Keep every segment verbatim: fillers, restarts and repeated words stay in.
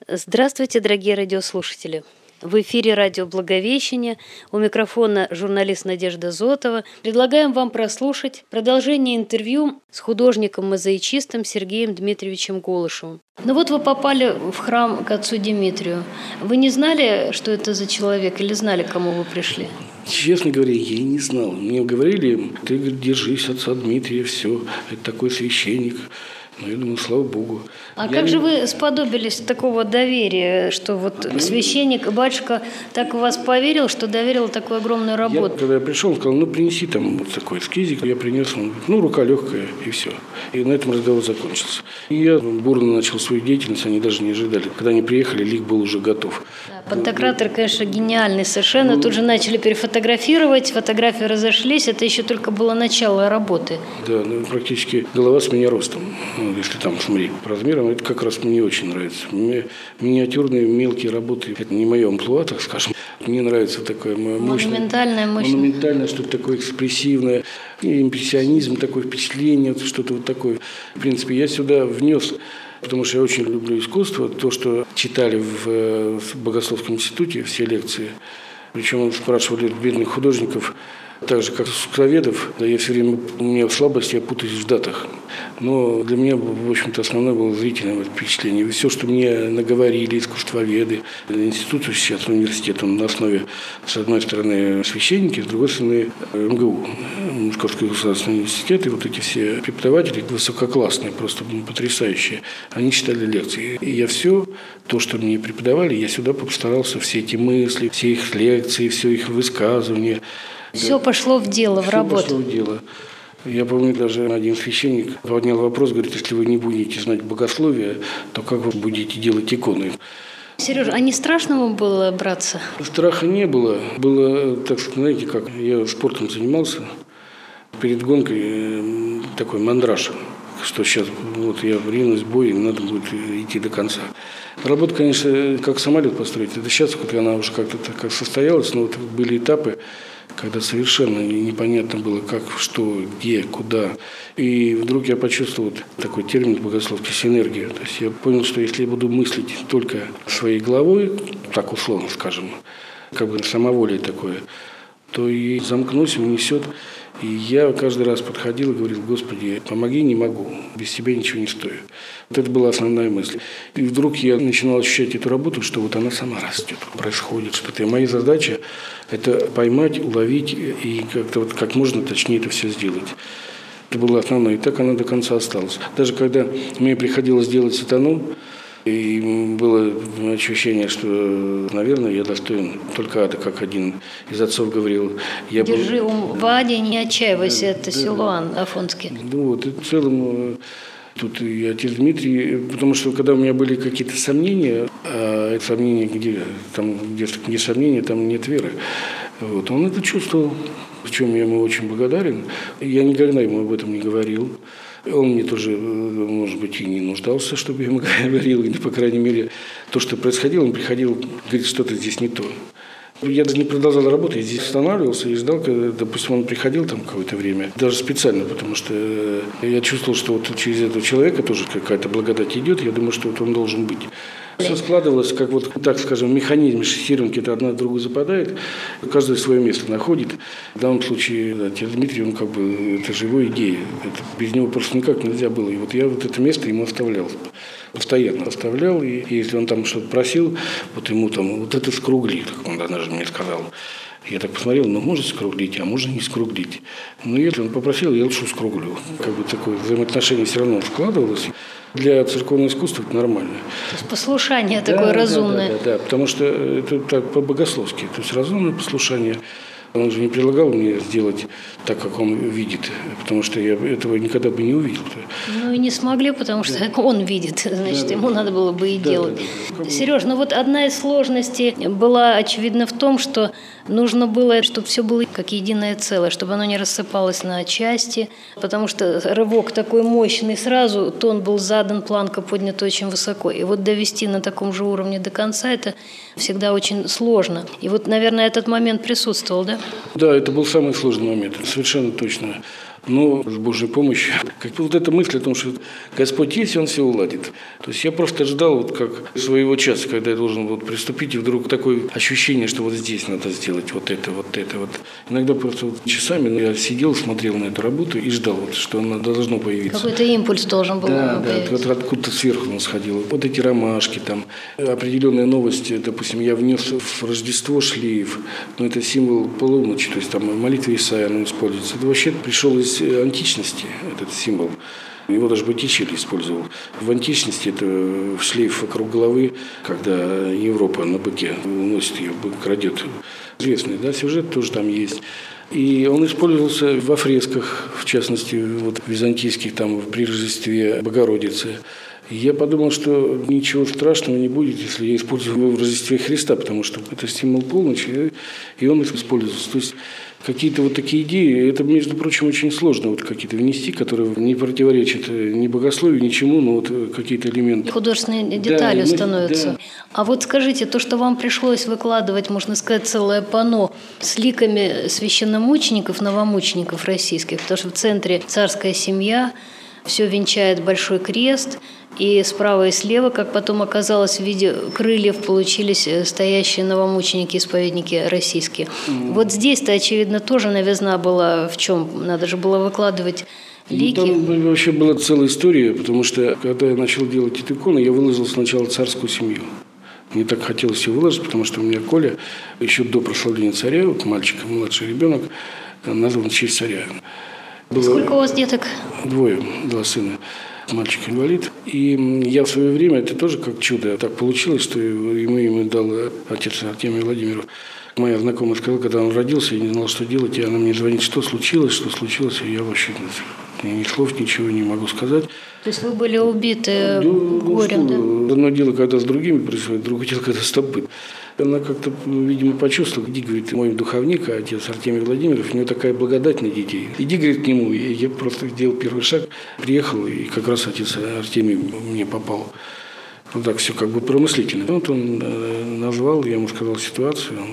Здравствуйте, дорогие радиослушатели! В эфире радио «Благовещение». У микрофона журналист Надежда Зотова. Предлагаем вам прослушать продолжение интервью с художником-мозаичистом Сергеем Дмитриевичем Голышевым. Ну вот вы попали в храм к отцу Дмитрию. Вы не знали, что это за человек, или знали, к кому вы пришли? Честно говоря, я и не знал. Мне говорили, ты, говорит, держись отца Дмитрия, все, это такой священник. Но я думаю, слава Богу. А я как не... же вы сподобились такого доверия, что вот ну, священник и батюшка так в вас поверил, что доверил такую огромную работу? Я, когда я пришел, он сказал, ну принеси там вот такой эскизик. Я принес, он, ну рука легкая и все. И на этом разговор закончился. И я бурно начал свою деятельность, они даже не ожидали. Когда они приехали, лик был уже готов. Да, Пантократор, конечно, гениальный совершенно. Ну, тут же начали перефотографировать, фотографии разошлись. Это еще только было начало работы. Да, ну практически голова с меня ростом. Если там смотреть по размерам, это как раз мне очень нравится. Мне миниатюрные мелкие работы, это не мое амплуа, так скажем. Мне нравится такое мощное. Монументальное, мощное. Монументальное, что-то такое экспрессивное. И импрессионизм, такое впечатление, что-то вот такое. В принципе, я сюда внес, потому что я очень люблю искусство. То, что читали в, в Богословском институте, все лекции. Причем спрашивали бедных художников, так же, как искусствоведов, да, я все время, у меня слабость, я путаюсь в датах. Но для меня, в общем-то, основное было зрительное впечатление. Все, что мне наговорили искусствоведы, институт сейчас, университет, он на основе, с одной стороны, священники, с другой стороны, эм гэ у, Московский государственный университет, и вот эти все преподаватели высококлассные, просто потрясающие, они читали лекции. И я все, то, что мне преподавали, я сюда постарался, все эти мысли, все их лекции, все их высказывания. Все да. пошло в дело, в все работу. Пошло в дело. Я помню, даже один священник поднял вопрос, говорит, если вы не будете знать богословие, то как вы будете делать иконы? Сережа, а не страшно вам было браться? Страха не было. Было, так сказать, знаете, как я спортом занимался. Перед гонкой такой мандраж, что сейчас вот я ринусь в бой, и надо будет идти до конца. Работа, конечно, как самолет построить. Это сейчас, вот она уже как-то так состоялась, но вот были этапы, когда совершенно непонятно было, как, что, где, куда. И вдруг я почувствовал такой термин богословский — синергия. То есть я понял, что если я буду мыслить только своей головой, так условно скажем, как бы самоволие такое, то и замкнусь, унесет. И я каждый раз подходил и говорил: Господи, помоги, не могу, без Тебя ничего не стою. Вот это была основная мысль. И вдруг я начинал ощущать эту работу, что вот она сама растет, происходит что-то. И моя задача – это поймать, уловить и как-то вот как можно точнее это все сделать. Это было основное. И так оно до конца осталось. Даже когда мне приходилось делать сатану, и было ощущение, что, наверное, я достоин только ада, как один из отцов говорил. Я Держи был... ум в аде, не отчаивайся, да, это да, Силуан Афонский. Ну вот, и в целом тут и отец Дмитрий, потому что когда у меня были какие-то сомнения, а сомнения, где, там, где, где сомнения, там нет веры, вот, он это чувствовал, в чем я ему очень благодарен. Я никогда ему об этом не говорил. Он мне тоже, может быть, и не нуждался, чтобы я ему говорил, или, по крайней мере, то, что происходило, он приходил, говорит, что-то здесь не то. Я даже не продолжал работать, я здесь останавливался и ждал, когда, допустим, он приходил там какое-то время, даже специально, потому что я чувствовал, что вот через этого человека тоже какая-то благодать идет, я думаю, что вот он должен быть. Все складывалось, как вот, так скажем, механизм шестеренки, это одна в другую западает, каждый свое место находит. В данном случае да, отец Дмитрий, он как бы, это же его идея, это, без него просто никак нельзя было. И вот я вот это место ему оставлял, постоянно оставлял, и если он там что-то просил, вот ему там, вот это скругли, как он однажды мне сказал. Я так посмотрел, ну, можно скруглить, а можно не скруглить. Но если он попросил, я лучше скруглю. Как бы такое взаимоотношение все равно складывалось. Для церковного искусства это нормально. То есть послушание да, такое да, разумное. Да, да, да, потому что это так по-богословски. То есть разумное послушание. Он же не предлагал мне сделать так, как он видит, потому что я этого никогда бы не увидел. Ну и не смогли, потому что да. он видит, значит, да, ему да. надо было бы и да, делать. Да, да. Сереж, ну вот одна из сложностей была, очевидно, в том, что нужно было, чтобы все было как единое целое, чтобы оно не рассыпалось на части, потому что рывок такой мощный сразу, тон был задан, планка поднята очень высоко. И вот довести на таком же уровне до конца, это всегда очень сложно. И вот, наверное, этот момент присутствовал, да? Да, это был самый сложный момент, совершенно точно. Но с Божьей помощью, как вот эта мысль о том, что Господь есть, Он все уладит. То есть я просто ждал вот как своего часа, когда я должен вот приступить, и вдруг такое ощущение, что вот здесь надо сделать вот это, вот это, вот. Иногда просто вот часами я сидел, смотрел на эту работу и ждал, вот, что она должно появиться. Какой-то импульс должен был да, появиться. Да, вот откуда-то сверху он сходил. Вот эти ромашки, там, определенные новости, допустим, я внес в Рождество шлейф, но это символ полуночи, то есть там в молитве Исаия оно используется. Это вообще пришел из античности, этот символ. Его даже Боттичелли использовал. В античности это шлейф вокруг головы, когда Европа на быке уносит ее, бык крадет. Известный, да, сюжет тоже там есть. И он использовался во фресках, в частности, вот византийских, там, при Рождестве Богородицы. И я подумал, что ничего страшного не будет, если я использую его в Рождестве Христа, потому что это символ полночи, и он используется. То есть какие-то вот такие идеи, это, между прочим, очень сложно вот какие-то внести, которые не противоречат ни богословию, ничему, но вот какие-то элементы. Художественные детали да, становятся. Да. А вот скажите, то, что вам пришлось выкладывать, можно сказать, целое панно с ликами священномучеников, новомучеников российских, потому что в центре царская семья, все венчает большой крест, и справа и слева, как потом оказалось, в виде крыльев получились стоящие новомученики, исповедники российские. Mm. Вот здесь-то, очевидно, тоже новизна была в чем? Надо же было выкладывать лики. Ну, там вообще была целая история, потому что, когда я начал делать эти иконы, я выложил сначала царскую семью. Мне так хотелось ее выложить, потому что у меня Коля, еще до прославления царя, вот мальчик, младший ребенок, назван в честь царя. Было Сколько у вас деток? Двое, два сына. Мальчик-инвалид. И я в свое время, это тоже как чудо, так получилось, что ему, ему дал отец Артемий Владимиру. Моя знакомая сказала, когда он родился, я не знал, что делать, и она мне звонит, что случилось, что случилось, и я вообще ни слов, ничего не могу сказать. То есть вы были убиты ну, горем, ну, да? Одно дело, когда с другими происходит, другое дело, когда с тобой. Она как-то, видимо, почувствовала, иди, говорит, мой духовник, отец Артемий Владимиров, у него такая благодать на детей. Иди, говорит, к нему. И я просто сделал первый шаг, приехал, и как раз отец Артемий мне попал. Ну так, все как бы промыслительно. Вот он назвал, я ему сказал ситуацию. Он,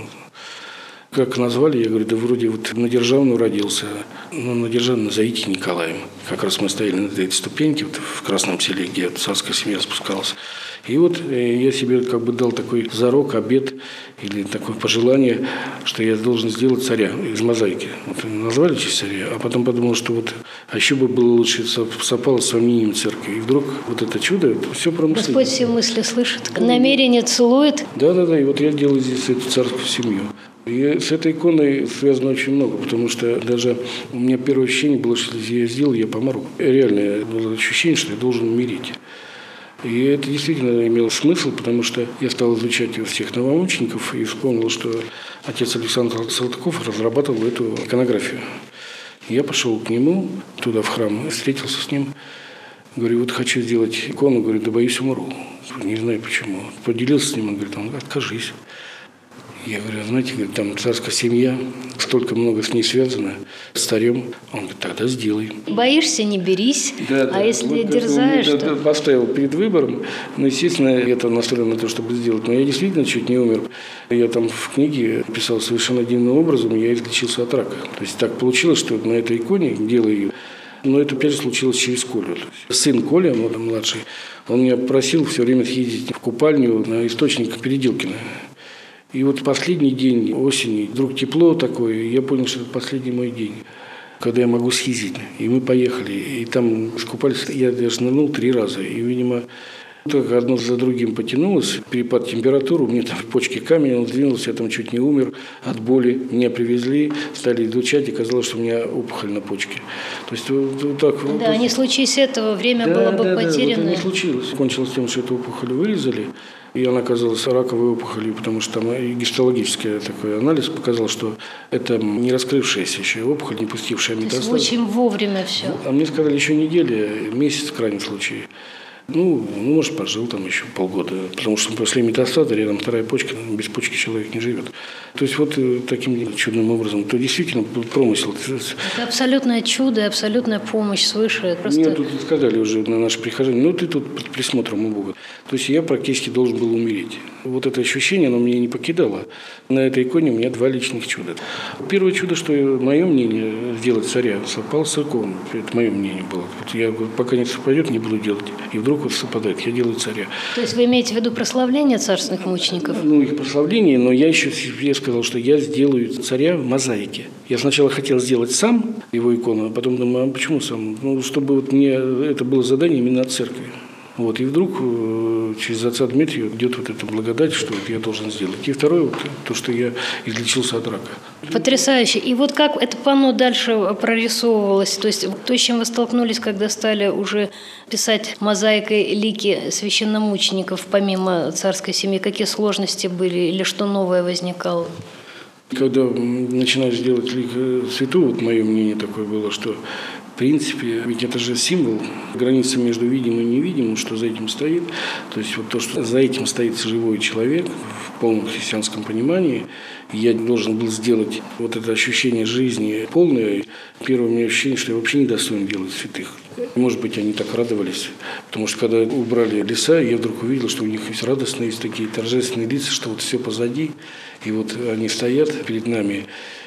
как назвали, я говорю, да вроде вот на Державную родился. Ну, на Державную назовите Николаем. Как раз мы стояли на этой ступеньке вот, в Красном Селе, где царская семья спускалась. И вот я себе как бы дал такой зарок, обет или такое пожелание, что я должен сделать царя из мозаики. Вот назвали честь царя, а потом подумал, что вот а еще бы было лучше совпало с сомнением церкви. И вдруг вот это чудо, это все промыслить. Господь все мысли слышит, намерение целует. Да-да-да, и вот я делаю здесь эту царскую семью. И с этой иконой связано очень много, потому что даже у меня первое ощущение было, что если я сделал, я помру. Реально было ощущение, что я должен умереть. И это действительно имело смысл, потому что я стал изучать всех новомучеников и вспомнил, что отец Александр Салтыков разрабатывал эту иконографию. Я пошел к нему, туда в храм, встретился с ним. Говорю, вот хочу сделать икону, говорю, да боюсь, умру. Не знаю почему. Поделился с ним, он говорит, он откажись. Я говорю, знаете, там царская семья, столько много с ней связано, с царем. Он говорит, тогда сделай. Боишься, не берись, да, а да. если вот дерзаешь, то... то... Поставил перед выбором, ну, естественно, это настроено на то, чтобы сделать. Но я действительно чуть не умер. Я там в книге писал совершенно дивным образом, я излечился от рака. То есть так получилось, что на этой иконе, делаю ее, но это опять же случилось через Колю. Сын Коля, вот, младший, он меня просил все время съездить в купальню на источник Переделкина. И вот последний день осени, вдруг тепло такое, и я понял, что это последний мой день, когда я могу съездить. И мы поехали, и там искупались, я даже нырнул три раза, и, видимо, так одно за другим потянулось, перепад температуры, у меня там в почке камень, он сдвинулся, я там чуть не умер от боли. Меня привезли, стали излучать, и казалось, что у меня опухоль на почке. То есть вот, вот так. Да, вот, не случись этого, время да, было бы да, потеряно. Да, вот не случилось. Кончилось тем, что эту опухоль вырезали, и она оказалась раковой опухолью, потому что там и гистологический такой анализ показал, что это не раскрывшаяся еще опухоль, не пустившая метастаз. То есть очень вовремя все. А мне сказали, еще неделя, месяц в крайнем случае. Ну, ну, может, пожил там еще полгода, потому что после метастаза рядом вторая почка, без почки человек не живет. То есть вот таким чудным образом, то действительно промысел. Это абсолютное чудо, абсолютная помощь свыше. Просто... Мне тут сказали уже на наши прихожане, ну ты тут под присмотром у Бога. То есть я практически должен был умереть. Вот это ощущение, оно меня не покидало. На этой иконе у меня два личных чуда. Первое чудо, что мое мнение сделать царя совпало с церковным. Это мое мнение было. Вот я пока не совпадет, не буду делать. И вдруг вот совпадает, я делаю царя. То есть вы имеете в виду прославление царственных мучеников? Ну, их прославление, но я еще я сказал, что я сделаю царя в мозаике. Я сначала хотел сделать сам его икону, а потом думаю, а почему сам? Ну, чтобы вот мне это было задание именно от церкви. Вот, и вдруг через отца Дмитрия идет вот эта благодать, что вот я должен сделать. И второе, вот, то, что я излечился от рака. Потрясающе. И вот как это панно дальше прорисовывалось? То есть то, с чем вы столкнулись, когда стали уже писать мозаикой лики священномучеников, помимо царской семьи, какие сложности были или что новое возникало? Когда начинаешь делать лик святого, вот мое мнение такое было, что в принципе, ведь это же символ, граница между видимым и невидимым, что за этим стоит. То есть вот то, что за этим стоит живой человек в полном христианском понимании, я должен был сделать вот это ощущение жизни полное. Первое у меня ощущение, что я вообще не достоин делать святых. Может быть, они так радовались, потому что когда убрали леса, я вдруг увидел, что у них есть радостные, есть такие торжественные лица, что вот все позади, и вот они стоят перед нами.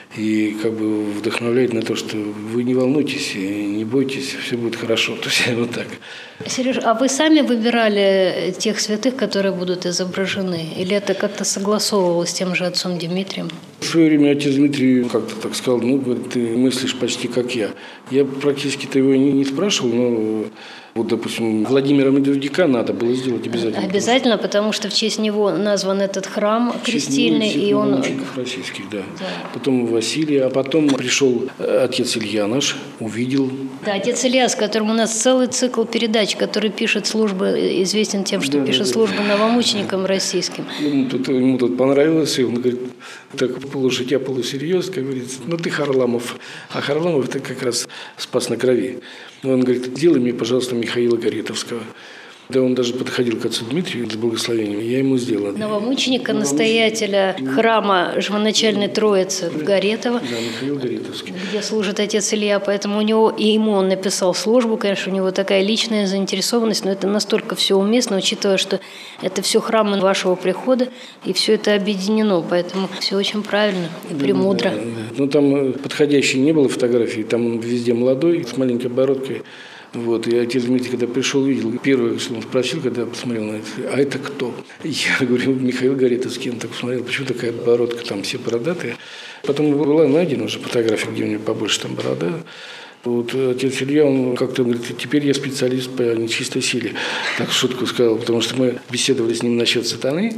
И как бы вдохновляет на то, что вы не волнуйтесь, не бойтесь, все будет хорошо. То есть вот так. Сереж, а вы сами выбирали тех святых, которые будут изображены? Или это как-то согласовывалось с тем же отцом Дмитрием? В свое время отец Дмитрий как-то так сказал, ну, говорит, ты мыслишь почти как я. Я практически-то его не, не спрашивал, но вот, допустим, Владимира Медведяка надо было сделать обязательно. Обязательно, потому что в честь него назван этот храм крестильный. И он... российских, да. да. Потом Василия, а потом пришел отец Илья наш, увидел. Да, отец Илья, с которым у нас целый цикл передач, который пишет службы, известен тем, что да, пишет да, службы да. новомученикам российским. Ему тут, ему тут понравилось, и он говорит, так полушутя, полусерьез, как говорится, ну ты Харламов. А Харламов это как раз спас на крови. Он говорит, сделай мне, пожалуйста, Михаила Гаретовского. Да, он даже подходил к отцу Дмитрию с благословением, я ему сделал. Новомученика, настоятеля храма Живоначальной Троицы в Гаретово, да, Михаил Гаретовский, где служит отец Илья, поэтому у него и ему он написал службу, конечно, у него такая личная заинтересованность, но это настолько все уместно, учитывая, что это все храмы вашего прихода, и все это объединено, поэтому все очень правильно и премудро. Да, да, да. Ну, там подходящей не было фотографии, там везде молодой, с маленькой бородкой. Вот, и отец Дмитрий, когда пришел, видел, первое, что он спросил, когда посмотрел на это, а это кто? Я говорю, Михаил Гаретовский. Он так посмотрел, почему такая бородка, там все бородатые. Потом была найдена уже фотография, где у него побольше там борода. Вот отец Илья, он как-то говорит, теперь я специалист по нечистой силе. Так шутку сказал, потому что мы беседовали с ним насчет сатаны.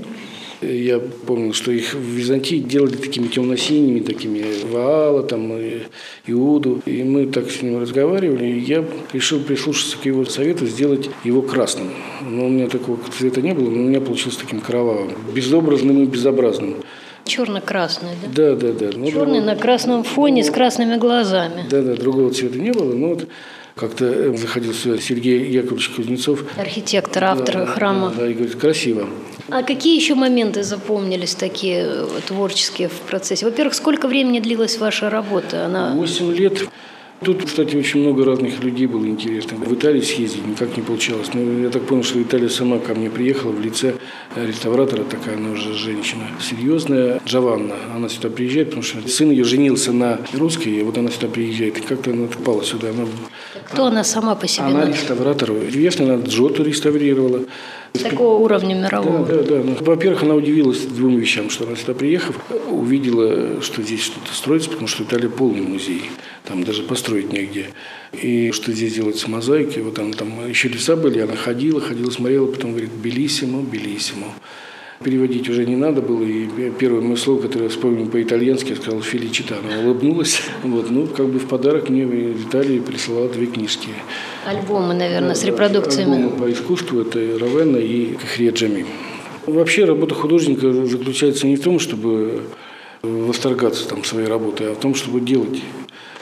Я помню, что их в Византии делали такими темно-синими, такими Ваала, там, Иуду. И мы так с ним разговаривали, и я решил прислушаться к его совету, сделать его красным. Но у меня такого цвета не было, но у меня получилось таким кровавым, безобразным и безобразным. Черно-красный, да? Да, да, да. Ну, черный да, на красном фоне, с красными глазами. Да, да, другого цвета не было, но вот как-то заходил сюда Сергей Яковлевич Кузнецов. Архитектор, автор да, храма. Да, и говорит, красиво. А какие еще моменты запомнились такие творческие в процессе? Во-первых, сколько времени длилась ваша работа? Она... Восемь лет. Тут, кстати, очень много разных людей было интересно. В Италию съездить никак не получалось. Но я так понял, что Италия сама ко мне приехала в лице реставратора, такая она уже женщина серьезная, Джованна. Она сюда приезжает, потому что сын ее женился на русской, и вот она сюда приезжает. И как-то она попала сюда. Она... Кто она сама по себе? Она реставратор. Известно, она Джотто реставрировала. Такого уровня мирового. Да, да, да. Ну, во-первых, она удивилась двум вещам, что она сюда приехав, увидела, что здесь что-то строится, потому что Италия полный музей. Там даже построить негде. И что здесь делаются мозаики. Вот она там еще леса были, она ходила, ходила, смотрела, потом говорит «белиссимо, белиссимо». Переводить уже не надо было. И первое мое слово, которое я вспомнил по-итальянски, я сказал «феличита». Она улыбнулась. Вот, ну, как бы в подарок мне в Италии присылала две книжки. Альбомы, наверное, да, с репродукциями. Альбомы по искусству. Это Равенна и Кахрия Джами. Вообще работа художника заключается не в том, чтобы восторгаться там, своей работой, а в том, чтобы делать.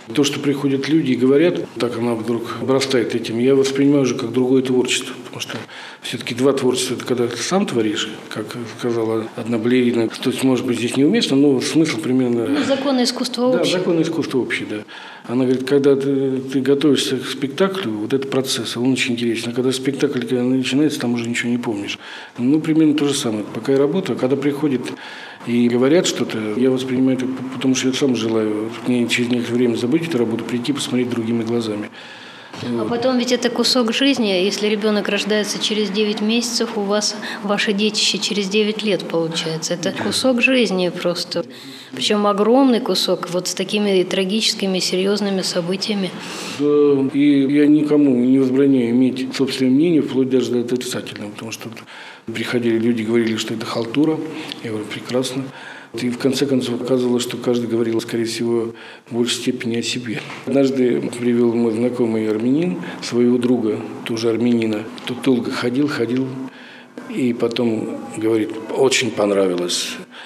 То, что приходят люди и говорят, так она вдруг обрастает этим, я воспринимаю уже как другое творчество. Потому что все-таки два творчества – это когда ты сам творишь, как сказала одна балерина. То есть, может быть, здесь неуместно, но смысл примерно… Ну, законы искусства общие. Да, законы искусства общие, да. Она говорит, когда ты, ты готовишься к спектаклю, вот этот процесс, он очень интересен. А когда спектакль когда начинается, там уже ничего не помнишь. Ну, примерно то же самое. Пока я работаю, когда приходит и говорят что-то, я воспринимаю это, потому что я сам желаю мне через некоторое время забыть эту работу, прийти, посмотреть другими глазами. А потом ведь это кусок жизни. Если ребенок рождается через девять месяцев, у вас ваше детище через девять лет получается. Это кусок жизни просто. Причем огромный кусок, вот с такими трагическими, серьезными событиями. Да, и я никому не возбраняю иметь собственное мнение, вплоть даже до отрицательного, потому что приходили люди, говорили, что это халтура. Я говорю, прекрасно. И в конце концов оказывалось, что каждый говорил, скорее всего, в большей степени о себе. Однажды привел мой знакомый армянин своего друга, тоже армянина. Тот долго ходил, ходил, и потом говорит, очень понравилось.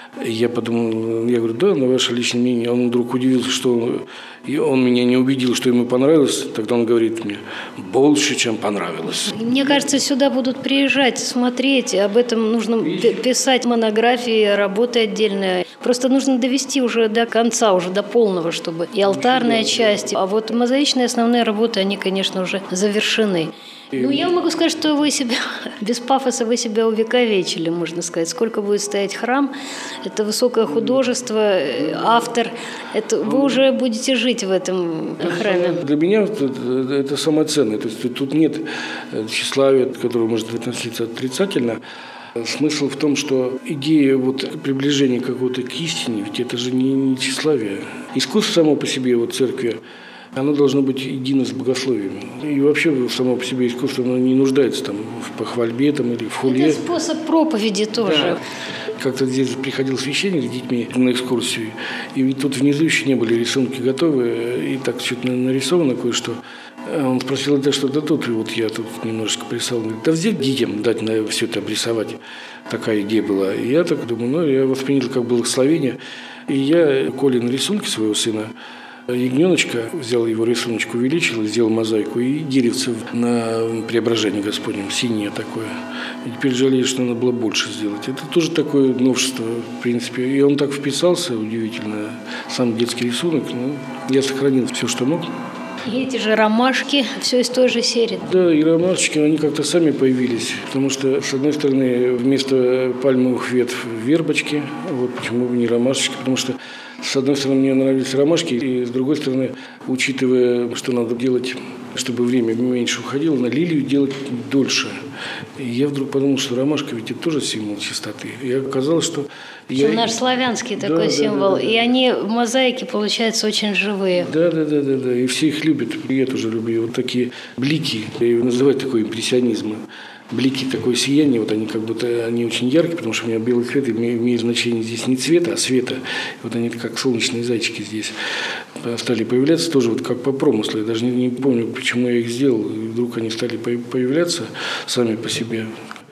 Я подумал, я говорю, да, на ваше личное мнение. Он вдруг удивился, что он, и он меня не убедил, что ему понравилось. Тогда он говорит мне, больше, чем понравилось. Мне кажется, сюда будут приезжать, смотреть. Об этом нужно писать монографии, работы отдельные. Просто нужно довести уже до конца, уже до полного, чтобы и алтарная часть. А вот мозаичные основные работы, они, конечно, уже завершены. Ну, я могу сказать, что вы себя, без пафоса, вы себя увековечили, можно сказать. Сколько будет стоять храм, это высокое художество, автор, это вы уже будете жить в этом храме. Для меня это, это самое ценное. То есть тут нет тщеславия, к которому может относиться отрицательно. Смысл в том, что идея вот приближения какого-то к истине, ведь это же не, не тщеславие. Искусство само по себе, вот церкви, оно должно быть едино с богословием. И вообще само по себе искусство оно не нуждается там, в похвальбе там, или в хуле. Это способ проповеди тоже. Да. Как-то здесь приходил священник с детьми на экскурсию, и тут внизу еще не были рисунки готовы, и так что-то нарисовано кое-что. Он спросил, да что, да тут, и вот я тут немножечко присал. Он говорит, да взять детям, дать на все это обрисовать. Такая идея была. И я так думаю, ну, я воспринял как благословение. И я Коле на рисунке своего сына ягненочка, взял его рисуночку, увеличил, сделал мозаику и деревце на Преображение Господнем, синее такое. И теперь жалею, что надо было больше сделать. Это тоже такое новшество, в принципе. И он так вписался, удивительно, сам детский рисунок. Ну, я сохранил все, что мог. И эти же ромашки, все из той же серии. Да, и ромашечки, они как-то сами появились. Потому что, с одной стороны, вместо пальмовых ветв вербочки. Вот почему бы не ромашечки, потому что с одной стороны, мне нравились ромашки, и с другой стороны, учитывая, что надо делать, чтобы время меньше уходило, на лилию делать дольше. И я вдруг подумал, что ромашка ведь это тоже символ чистоты. И оказалось, что… Я... Наш славянский да, такой да, символ. Да, да, да. И они в мозаике, получаются, очень живые. Да, да, да, да, да. И все их любят. И я тоже люблю. Вот такие блики, я его называю такой импрессионизм. Блики, такое сияние, вот они как будто, они очень яркие, потому что у меня белый цвет имеет, имеет значение здесь не цвета, а света. И вот они как солнечные зайчики здесь стали появляться, тоже вот как по промыслу. Я даже не, не помню, почему я их сделал. И вдруг они стали появляться сами по себе.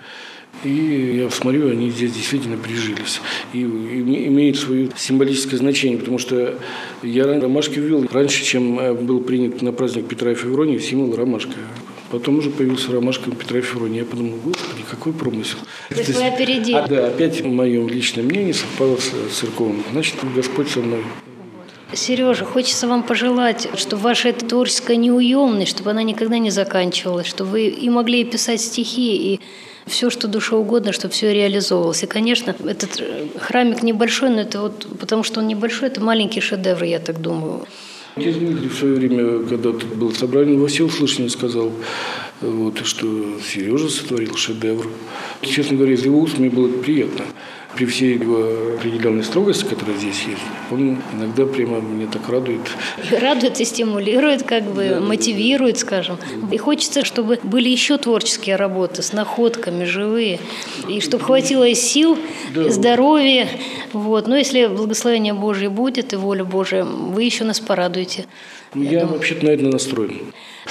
И я смотрю, они здесь действительно прижились. И, и имеют свое символическое значение, потому что я ромашки ввел раньше, чем был принят на праздник Петра и Февронии символ ромашка. Потом уже появился ромашка Петра и Февронии. Я подумал, господи, какой промысел. То есть вы опередили. А, да, опять мое личное мнение совпало с церковным. Значит, Господь со мной. Сережа, хочется вам пожелать, чтобы ваша эта творческая неуемность, чтобы она никогда не заканчивалась, чтобы вы и могли писать стихи, и все, что душе угодно, чтобы все реализовывалось. И, конечно, этот храмик небольшой, но это вот потому, что он небольшой, это маленький шедевр, я так думаю. Отец Дмитрий в свое время, когда тут было собрание, во всеуслышание сказал, вот, что Сережа сотворил шедевр. Честно говоря, из его уст мне было приятно. При всей его определенной строгости, которая здесь есть, он иногда прямо меня так радует. Радует и стимулирует, как бы да, мотивирует, скажем. И хочется, чтобы были еще творческие работы с находками, живые. И чтобы хватило и сил, да, и здоровья. Вот. Но если благословение Божье будет и воля Божия, вы еще нас порадуете. Я, я вообще-то на это настроен.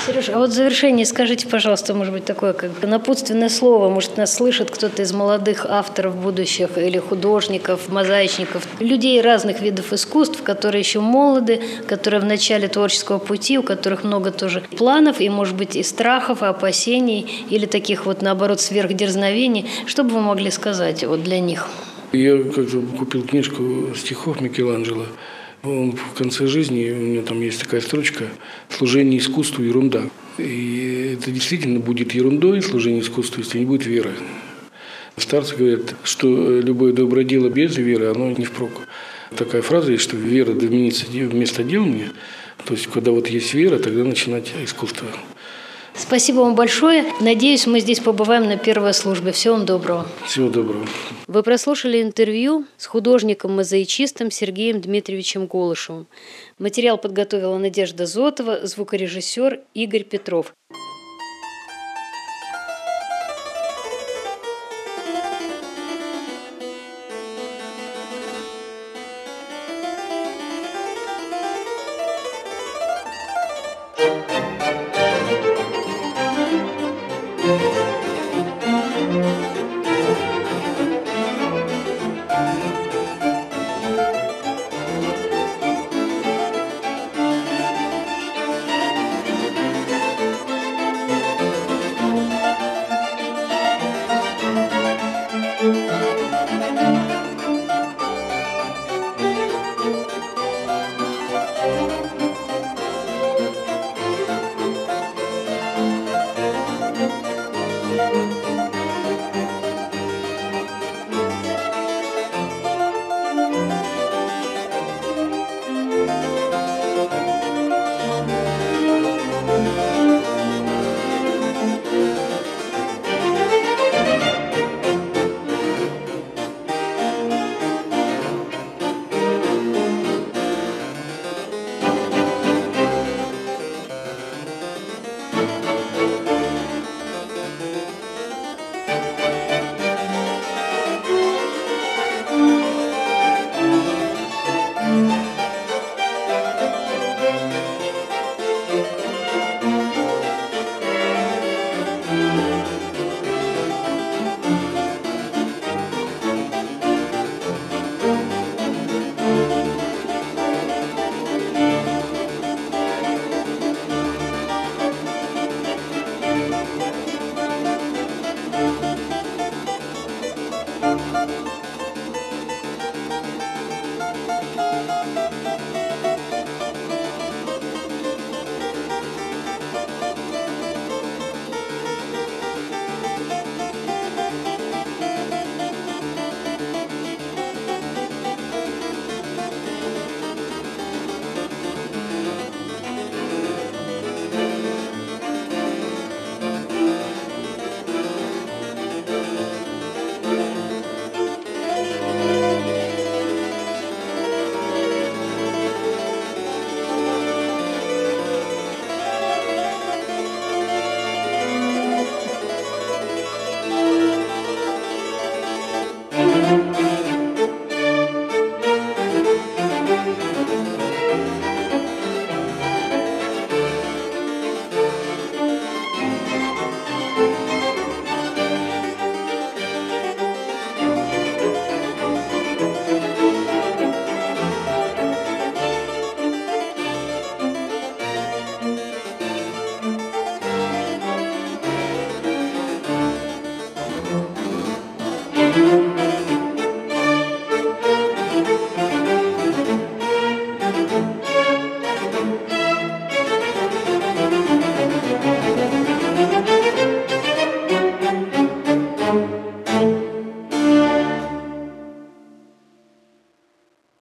Сереж, а вот в завершении скажите, пожалуйста, может быть, такое как напутственное слово, может, нас слышит кто-то из молодых авторов будущих или художников, мозаичников, людей разных видов искусств, которые еще молоды, которые в начале творческого пути, у которых много тоже планов и, может быть, и страхов, и опасений, или таких вот, наоборот, сверхдерзновений. Что бы вы могли сказать вот для них? Я как-то купил книжку стихов Микеланджело. Он в конце жизни, у него там есть такая строчка: «Служение искусству – ерунда». И это действительно будет ерундой, служение искусству, если не будет веры. Старцы говорят, что любое доброе дело без веры, оно не впрок. Такая фраза есть, что вера доменится вместо делания. То есть, когда вот есть вера, тогда начинать искусство. Спасибо вам большое. Надеюсь, мы здесь побываем на первой службе. Всего вам доброго. Всего доброго. Вы прослушали интервью с художником-мозаичистом Сергеем Дмитриевичем Голышевым. Материал подготовила Надежда Зотова, звукорежиссер Игорь Петров.